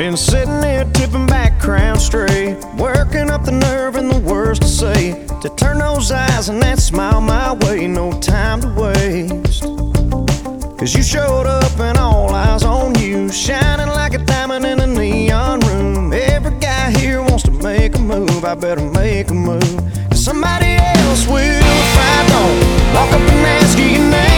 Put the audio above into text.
Been sitting there tipping back, crown straight, working up the nerve and the words to say, to turn those eyes and that smile my way. No time to waste, 'cause you showed up and all eyes on you, shining like a diamond in a neon room. Every guy here wants to make a move. I better make a move, 'cause somebody else will if I don't walk up and ask you your name.